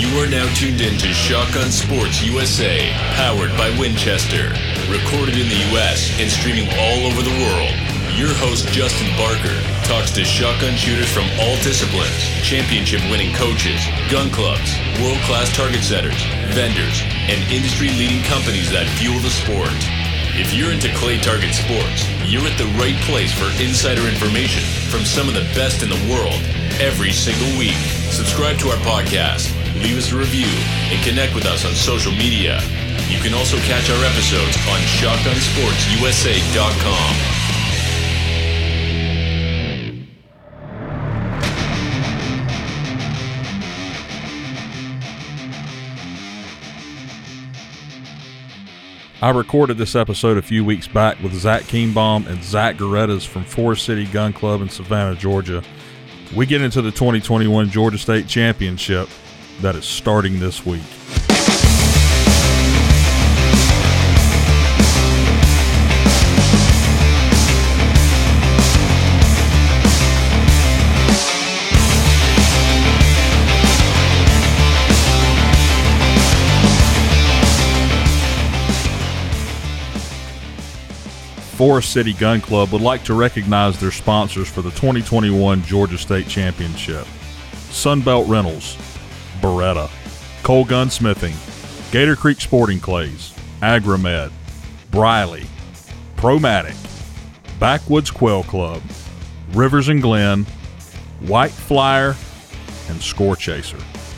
You are now tuned in to Shotgun Sports USA, powered by Winchester. Recorded in the U.S. and streaming all over the world. Your host, Justin Barker, talks to shotgun shooters from all disciplines, championship-winning coaches, gun clubs, world-class target setters, vendors, and industry-leading companies that fuel the sport. If you're into clay target sports, you're at the right place for insider information from some of the best in the world every single week. Subscribe to our podcast, leave us a review, and connect with us on social media. You can also catch our episodes on shotgunsportsusa.com. I recorded this episode a few weeks back with Zach Kienbaum and Zach Gorettas from Forest City Gun Club in Savannah, Georgia. We get into the 2021 Georgia State Championship that is starting this week. Forest City Gun Club would like to recognize their sponsors for the 2021 Georgia State Championship. Sunbelt Rentals, Beretta, Cole Gunsmithing, Gator Creek Sporting Clays, Agromed, Briley, Promatic, Backwoods Quail Club, Rivers and Glen, White Flyer, and Score Chaser.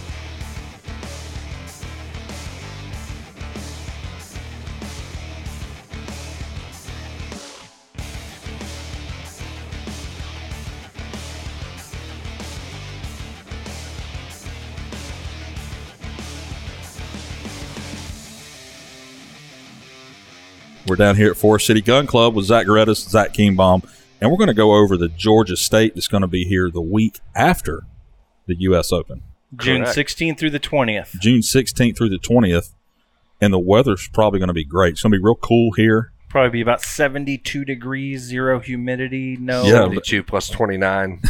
We're down here at Forest City Gun Club with Zach Gorettas, Zach Kienbaum, and we're going to go over the Georgia State that's going to be here the week after the U.S. Open. June 16th through the 20th. June 16th through the 20th, and the weather's probably going to be great. It's going to be real cool here. Probably be about 72 degrees, zero humidity, no. Yeah, 72 plus 29.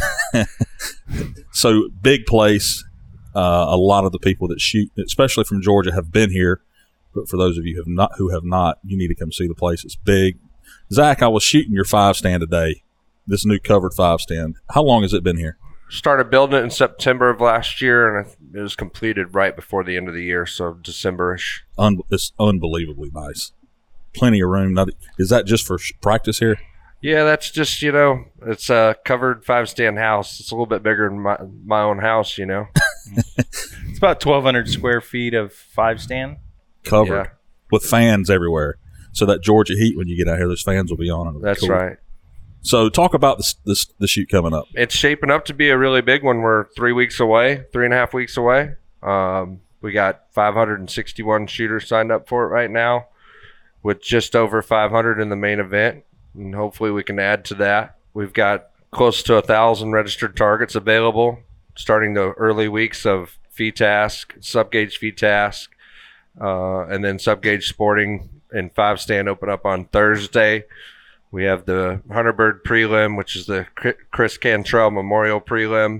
So, big place. A lot of the people that shoot, especially from Georgia, have been here. But for those of you who have not, you need to come see the place. It's big. Zach, I was shooting your 5-stand today, this new covered 5-stand. How long has it been here? Started building it in September of last year, and it was completed right before the end of the year, so December-ish. It's unbelievably nice. Plenty of room. Is that just for practice here? Yeah, that's just, it's a covered 5-stand house. It's a little bit bigger than my own house, It's about 1,200 square feet of 5-stand. Covered with fans everywhere, so that Georgia heat, when you get out here, those fans will be on. That's cool. Right. So talk about the shoot coming up. It's shaping up to be a really big one. We're 3.5 weeks away. We got 561 shooters signed up for it right now, with just over 500 in the main event, and hopefully we can add to that. We've got close to 1,000 registered targets available, starting the early weeks of FETASC, Subgauge FETASC, and then Subgauge Sporting and 5-stand open up on Thursday. We have the Hunterbird Prelim, which is the Chris Cantrell Memorial Prelim,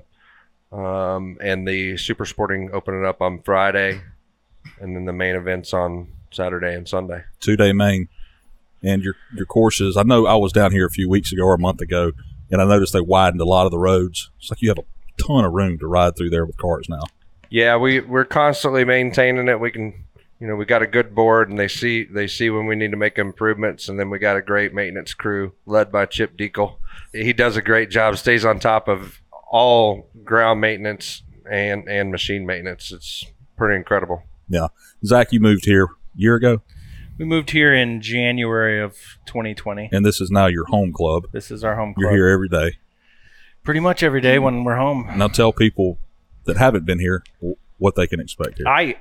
and the Super Sporting opening up on Friday, and then the main events on Saturday and Sunday. 2-day main. And your courses, I know I was down here a few weeks ago or a month ago, and I noticed they widened a lot of the roads. It's like you have a ton of room to ride through there with cars now. Yeah, we're constantly maintaining it. We can... we got a good board, and they see when we need to make improvements, and then we got a great maintenance crew led by Chip Deacle. He does a great job, stays on top of all ground maintenance and machine maintenance. It's pretty incredible. Yeah. Zach, you moved here a year ago? We moved here in January of 2020. And this is now your home club. This is our home club. You're here every day. Pretty much every day when we're home. Now tell people that haven't been here what they can expect here. I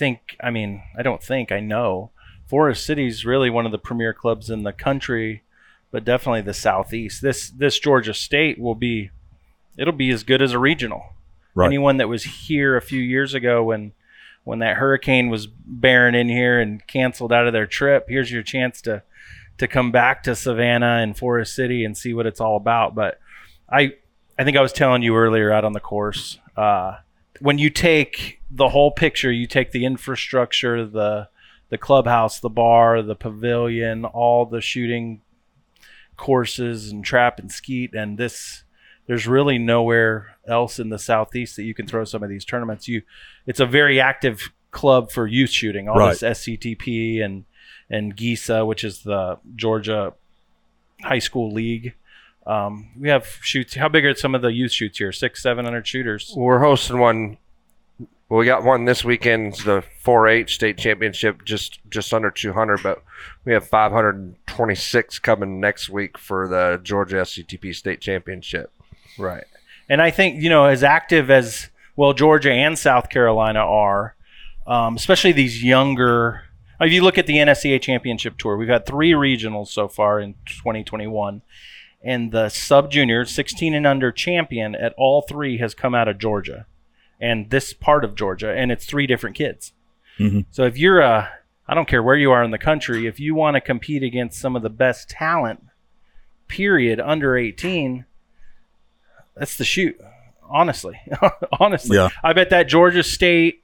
know Forest City's really one of the premier clubs in the country, but definitely the Southeast. This Georgia State it'll be as good as a regional. Right. Anyone that was here a few years ago when that hurricane was bearing in here and canceled out of their trip, here's your chance to come back to Savannah and Forest City and see what it's all about. But I think I was telling you earlier out on the course, when you take the whole picture, you take the infrastructure, the clubhouse, the bar, the pavilion, all the shooting courses and trap and skeet, and there's really nowhere else in the Southeast that you can throw some of these tournaments. It's a very active club for youth shooting. All this SCTP and GISA, which is the Georgia High School League. We have shoots. How big are some of the youth shoots here? 600-700 shooters. We're hosting one. Well, we got one this weekend. It's the 4-H state championship, just under 200, but we have 526 coming next week for the Georgia SCTP state championship. Right. And I think, as active as, Georgia and South Carolina are, especially these younger, if you look at the NSCA championship tour, we've had 3 regionals so far in 2021. And the sub-junior, 16 and under champion at all 3 has come out of Georgia and this part of Georgia, and it's 3 different kids. Mm-hmm. So if you're I don't care where you are in the country, if you want to compete against some of the best talent, period, under 18, that's the shoot, honestly. Yeah. I bet that Georgia State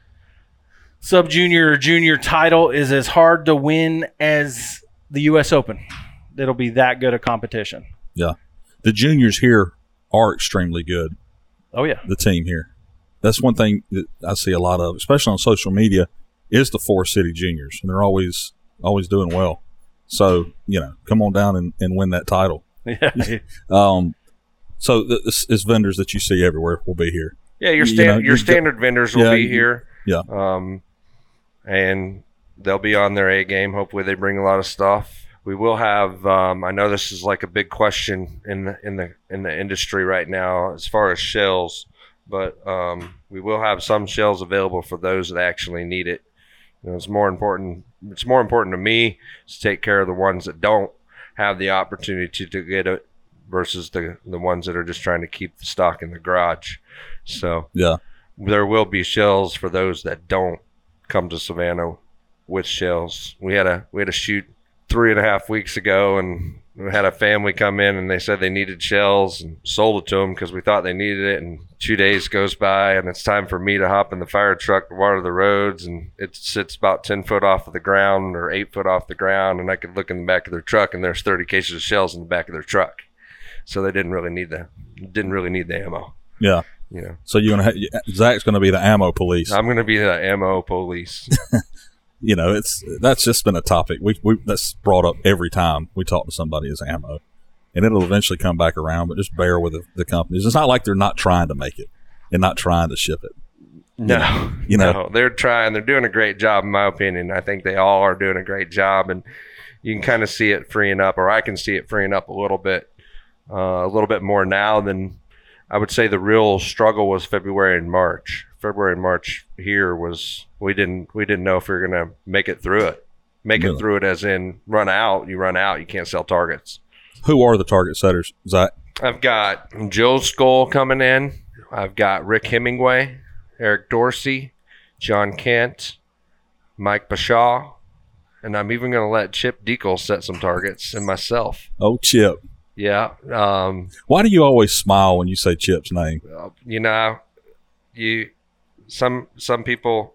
sub-junior or junior title is as hard to win as the U.S. Open. It'll be that good a competition. Yeah. The juniors here are extremely good. Oh, yeah. The team here. That's one thing that I see a lot of, especially on social media, is the 4-city juniors. And they're always doing well. So, come on down and win that title. Yeah. So it's vendors that you see everywhere will be here. Yeah, your standard vendors will be here. Yeah. And they'll be on their A game. Hopefully they bring a lot of stuff. We will have. I know this is like a big question in the industry right now as far as shells, but we will have some shells available for those that actually need it. It's more important. It's more important to me to take care of the ones that don't have the opportunity to get it versus the ones that are just trying to keep the stock in the garage. So yeah, there will be shells for those that don't come to Savannah with shells. We had a shoot 3.5 weeks ago, and we had a family come in and they said they needed shells and sold it to them because we thought they needed it. And 2 days goes by and it's time for me to hop in the fire truck to water the roads, and it sits about 10 foot off of the ground or 8 foot off the ground, and I could look in the back of their truck and there's 30 cases of shells in the back of their truck. So they didn't really need the ammo. Yeah. So Zach's going to be the ammo police. I'm going to be the ammo police. That's just been a topic that's brought up every time we talk to somebody as ammo, and it'll eventually come back around. But just bear with the companies. It's not like they're not trying to make it and not trying to ship it. No, they're trying. They're doing a great job, in my opinion. I think they all are doing a great job, and you can kind of see it freeing up, or I can see it freeing up a little bit more now than I would say. The real struggle was February and March. February and March here was we didn't know if we were going to make it through it. It through it as in run out. You run out, you can't sell targets. Who are the target setters, Zach? I've got Joe Skoll coming in. I've got Rick Hemingway, Eric Dorsey, John Kent, Mike Bashaw, and I'm even going to let Chip Deacle set some targets and myself. Oh, Chip. Yeah. Why do you always smile when you say Chip's name? Some people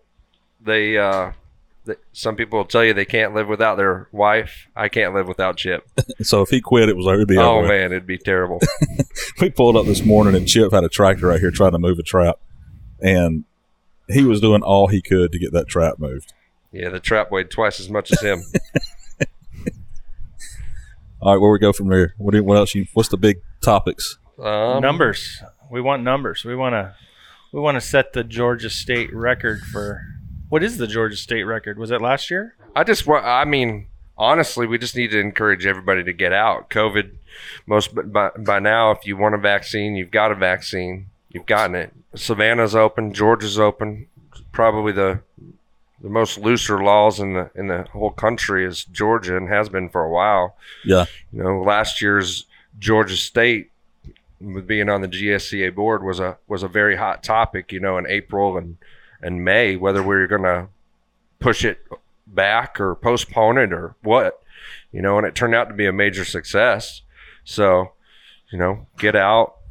some people will tell you they can't live without their wife. I can't live without Chip. So if he quit, it'd be over. Oh man, it'd be terrible. We pulled up this morning and Chip had a tractor right here trying to move a trap, and he was doing all he could to get that trap moved. Yeah, the trap weighed twice as much as him. All right, where we go from there? What else? What's the big topics? Numbers. We want numbers. We want to set the Georgia State record for. What is the Georgia State record? Was it last year? Honestly, we just need to encourage everybody to get out. COVID, by now, if you want a vaccine, you've got a vaccine. You've gotten it. Savannah's open. Georgia's open. Probably the most looser laws in the whole country is Georgia, and has been for a while. Yeah. Last year's Georgia State, with being on the GSCA board, was a very hot topic. In April and May, whether we were going to push it back or postpone it or what, and it turned out to be a major success. So, get out,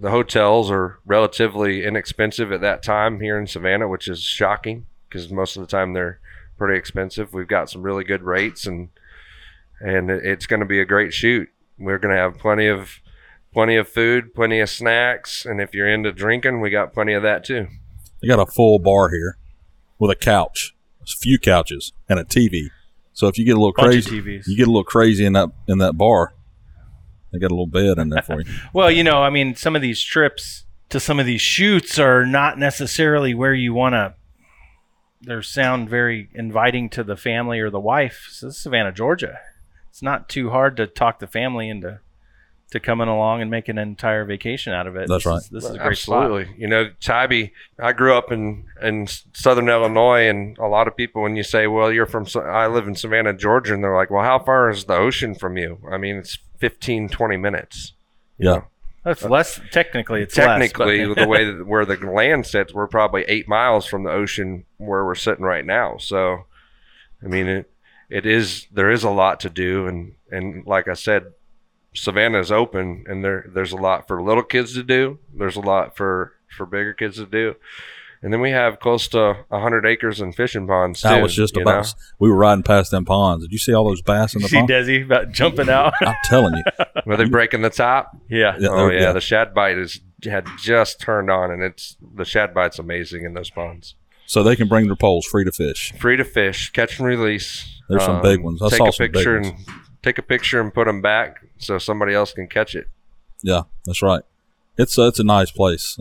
the hotels are relatively inexpensive at that time here in Savannah, which is shocking because most of the time they're pretty expensive. We've got some really good rates, and it's going to be a great shoot. We're going to have plenty of food, plenty of snacks, and if you're into drinking, we got plenty of that too. They got a full bar here with a couch, a few couches, and a TV. So if you get a little crazy, you get a little crazy in that bar. They got a little bed in there for you. Well, I mean, some of these trips to some of these shoots are not necessarily where you want to. They sound very inviting to the family or the wife. So this is Savannah, Georgia. It's not too hard to talk the family into coming along and making an entire vacation out of it. That's right. This is a great spot. Absolutely. Tybee, I grew up in southern Illinois, and a lot of people, when you say, well, I live in Savannah, Georgia, and they're like, well, how far is the ocean from you? I mean, it's 15, 20 minutes. Yeah. That's less. Technically, it's technically less, the way where the land sits, we're probably 8 miles from the ocean where we're sitting right now. So, I mean, there is a lot to do, and like I said, Savannah is open, and there's a lot for little kids to do. There's a lot for bigger kids to do. And then we have close to 100 acres and fishing ponds, too. I was just about – we were riding past them ponds. Did you see all those bass in the pond? See Desi about jumping out? I'm telling you. Were they breaking the top? Yeah. The shad bite had just turned on, and the shad bite's amazing in those ponds. So they can bring their poles free to fish. Free to fish, catch and release. There's some big ones. I saw some big ones. Take a picture and put them back so somebody else can catch it. Yeah, that's right. It's a nice place.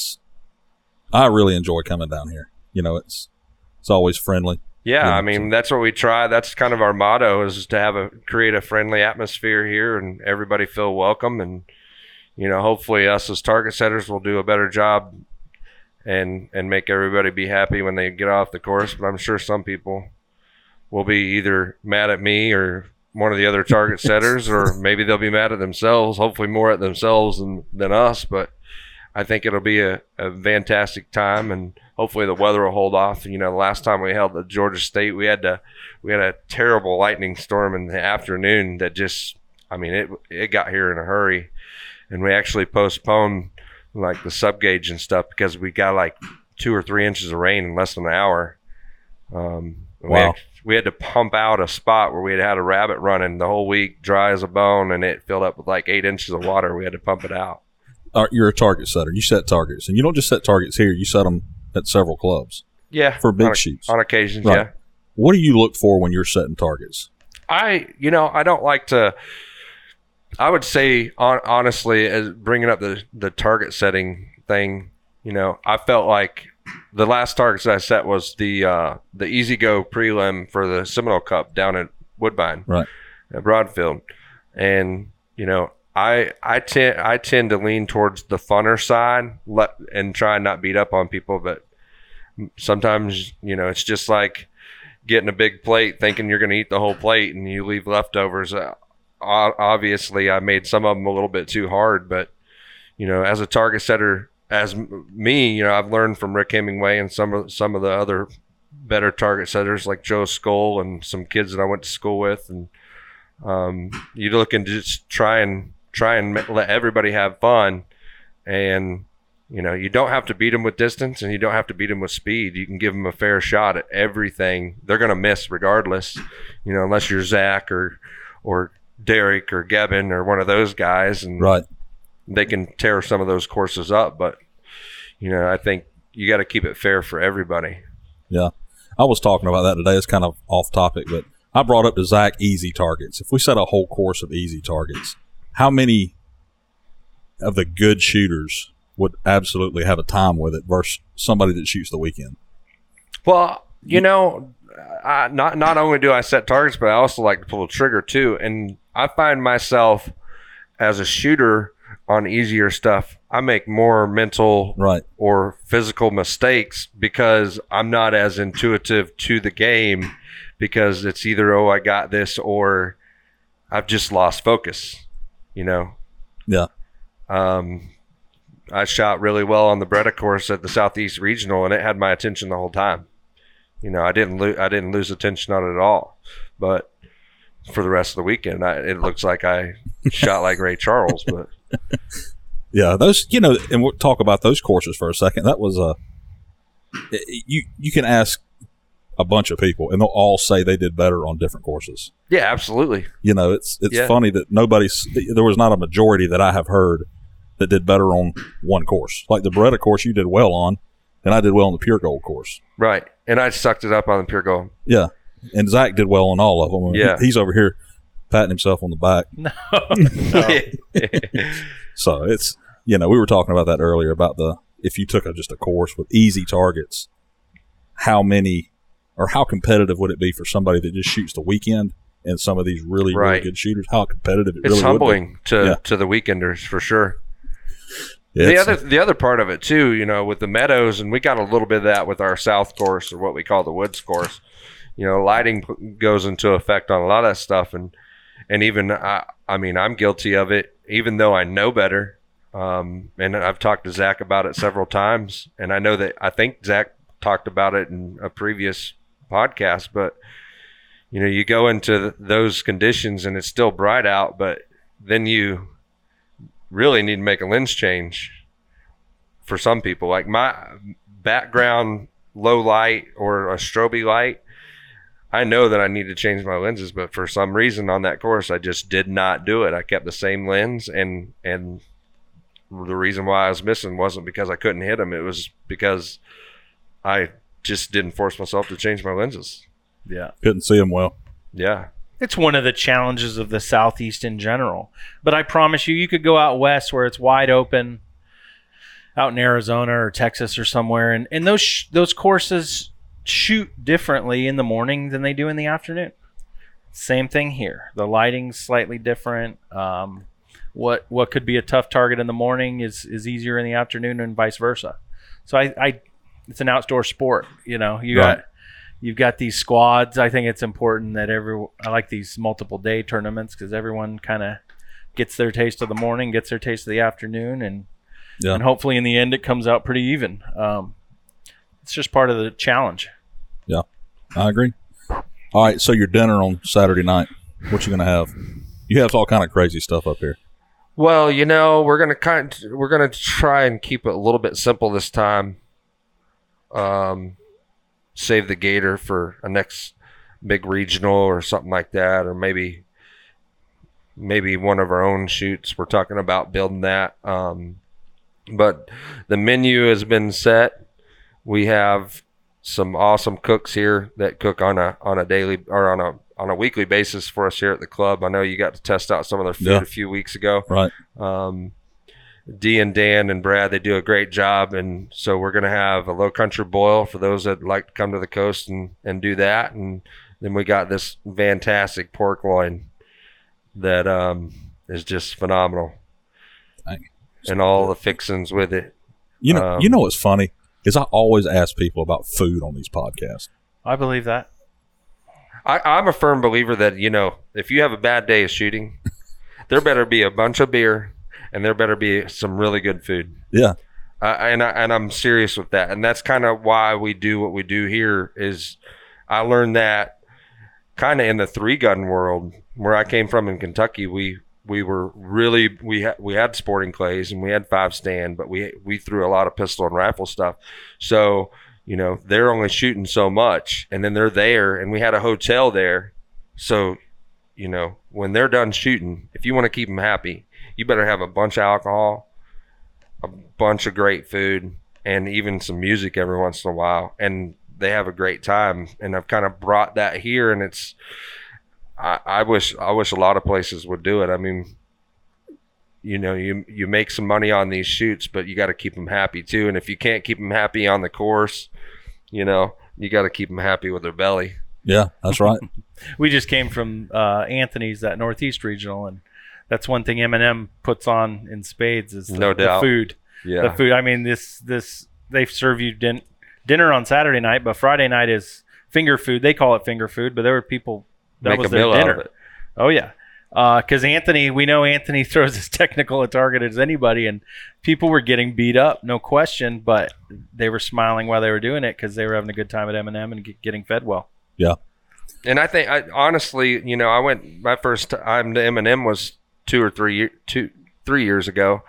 I really enjoy coming down here. It's always friendly. Yeah, I mean, that's what we try. That's kind of our motto, is to create a friendly atmosphere here and everybody feel welcome. And, hopefully us as target setters will do a better job and make everybody be happy when they get off the course. But I'm sure some people will be either mad at me or one of the other target setters, or maybe they'll be mad at themselves, hopefully more at themselves than us. But I think it'll be a fantastic time, and hopefully the weather will hold off. The last time we held the Georgia State, we had a terrible lightning storm in the afternoon that just, I mean, it got here in a hurry, and we actually postponed like the sub gauge and stuff because we got like 2 or 3 inches of rain in less than an hour. Wow. We had to pump out a spot where we had a rabbit running the whole week, dry as a bone, and it filled up with like 8 inches of water. We had to pump it out. You're a target setter. You set targets, and you don't just set targets here. You set them at several clubs. Yeah, for big shoots on occasions. Right. Yeah. What do you look for when you're setting targets? I don't like to. I would say honestly, as bringing up the target setting thing, I felt like the last targets that I set was the Easy Go prelim for the Seminole Cup down at Woodbine, right, at Broadfield, and I tend to lean towards the funner side and try and not beat up on people, but sometimes it's just like getting a big plate thinking you're going to eat the whole plate and you leave leftovers. Obviously I made some of them a little bit too hard, but as a target setter, as me, I've learned from Rick Hemingway and some of the other better target setters like Joe Skoll and some kids that I went to school with, and you look and just try and let everybody have fun, and you don't have to beat them with distance and you don't have to beat them with speed. You can give them a fair shot at everything. They're going to miss regardless, unless you're Zach or Derek or Gavin or one of those guys, and right, they can tear some of those courses up. But I think you got to keep it fair for everybody. Yeah, I was talking about that today. It's kind of off topic, but I brought up to Zach easy targets. If we set a whole course of easy targets, how many of the good shooters would absolutely have a time with it versus somebody that shoots the weekend? Well, not only do I set targets, but I also like to pull the trigger too. And I find myself as a shooter on easier stuff, I make more mental or physical mistakes because I'm not as intuitive to the game, because it's either, I got this, or I've just lost focus, Yeah. I shot really well on the Beretta course at the Southeast Regional, and it had my attention the whole time. I didn't lose attention on it at all. But for the rest of the weekend, it looks like I shot like Ray Charles. But Yeah, those, and we'll talk about those courses for a second. That was you can ask a bunch of people, and they'll all say they did better on different courses. Yeah, absolutely. It's funny that there was not a majority that I have heard that did better on one course. Like the Beretta course you did well on, and I did well on the Pure Gold course. Right, and I sucked it up on the Pure Gold. Yeah, and Zach did well on all of them. Yeah. He's over here patting himself on the back. No. So it's, we were talking about that earlier about if you took just a course with easy targets, how many or how competitive would it be for somebody that just shoots the weekend and some of these really, really good shooters? How competitive it really would be. It's humbling to the weekenders for sure. Yeah, the other part of it too, with the meadows, and we got a little bit of that with our south course, or what we call the woods course. Lighting goes into effect on a lot of that stuff, and even I'm guilty of it, even though I know better. And I've talked to Zach about it several times, and I think Zach talked about it in a previous podcast. But you go into those conditions and it's still bright out, but then you really need to make a lens change for some people. Like my background low light or a strobe light, I know that I need to change my lenses, but for some reason on that course I just did not do it. I kept the same lens, and the reason why I was missing wasn't because I couldn't hit them. It was because I just didn't force myself to change my lenses. Yeah. Couldn't see them well. Yeah. It's one of the challenges of the Southeast in general. But I promise you could go out west where it's wide open, out in Arizona or Texas or somewhere, and those courses shoot differently in the morning than they do in the afternoon. Same thing here. The lighting's slightly different. What could be a tough target in the morning is easier in the afternoon, and vice versa. So it's an outdoor sport. You've got these squads. I think it's important that I like these multiple day tournaments because everyone kind of gets their taste of the morning, gets their taste of the afternoon, and hopefully in the end it comes out pretty even. It's just part of the challenge. Yeah, I agree. All right, so your dinner on Saturday night, what you gonna have? You have all kind of crazy stuff up here. Well, we're gonna try and keep it a little bit simple this time. Save the gator for a next big regional or something like that, or maybe one of our own shoots. We're talking about building that. But the menu has been set. We have some awesome cooks here that cook on a daily or on a weekly basis for us here at the club. I know you got to test out some of their food a few weeks ago. Right. Dee and Dan and Brad, they do a great job, and so we're going to have a low country boil for those that like to come to the coast and do that, and then we got this fantastic pork loin that is just phenomenal, and all the fixings with it. You know what's funny is I always ask people about food on these podcasts. I believe that. I'm a firm believer that if you have a bad day of shooting, there better be a bunch of beer. And there better be some really good food. Yeah. And I'm serious with that. And that's kind of why we do what we do here is I learned that kind of in the 3-gun world where I came from in Kentucky. We were really, we had sporting clays and we had 5-stand, but we threw a lot of pistol and rifle stuff. So, they're only shooting so much and then they're there and we had a hotel there. So, when they're done shooting, if you want to keep them happy, you better have a bunch of alcohol, a bunch of great food, and even some music every once in a while. And they have a great time. And I've kind of brought that here, and it's I wish a lot of places would do it. I mean, you make some money on these shoots, but you got to keep them happy too. And if you can't keep them happy on the course, you got to keep them happy with their belly. Yeah, that's right. We just came from Anthony's, that Northeast Regional, and that's one thing M&M puts on in spades is the food. Yeah. The food. I mean, this they serve you dinner on Saturday night, but Friday night is finger food. They call it finger food, but there were people that was their dinner. Out of it. Oh yeah, because we know Anthony throws as technical a target as anybody, and people were getting beat up, no question, but they were smiling while they were doing it because they were having a good time at M&M and getting fed well. Yeah. And I think honestly, I went my first time to M&M was 3 years ago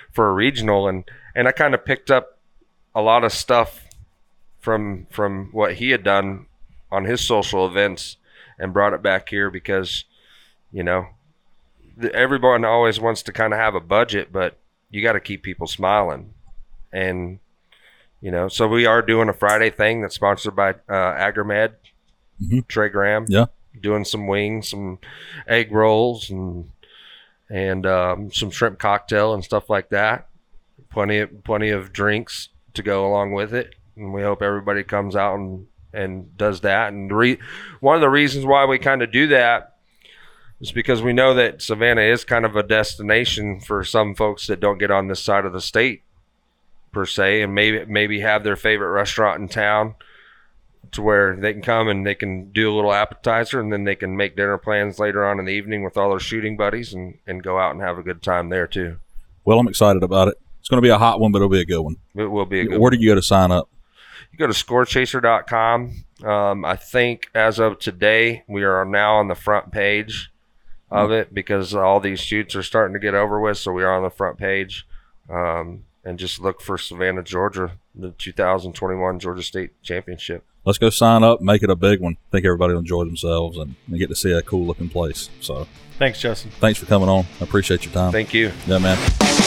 for a regional, and I kind of picked up a lot of stuff from what he had done on his social events and brought it back here because, you know, everyone always wants to kind of have a budget, but you got to keep people smiling. And, you know, so we are doing a Friday thing that's sponsored by Agromed, Trey Graham. Yeah. Doing some wings, some egg rolls, and some shrimp cocktail and stuff like that. Plenty of drinks to go along with it. And we hope everybody comes out and does that. And one of the reasons why we kind of do that is because we know that Savannah is kind of a destination for some folks that don't get on this side of the state per se, and maybe have their favorite restaurant in town to where they can come and they can do a little appetizer, and then they can make dinner plans later on in the evening with all their shooting buddies and go out and have a good time there too. Well, I'm excited about it. It's going to be a hot one, but it'll be a good one. It will be a good one. Where do you go to sign up? You go to scorechaser.com. I think as of today, we are now on the front page of it because all these shoots are starting to get over with. So we are on the front page. And just look for Savannah, Georgia, the 2021 Georgia State Championship. Let's go sign up, make it a big one. I think everybody will enjoy themselves and get to see a cool looking place. So thanks, Justin. Thanks for coming on. I appreciate your time. Thank you. Yeah, man.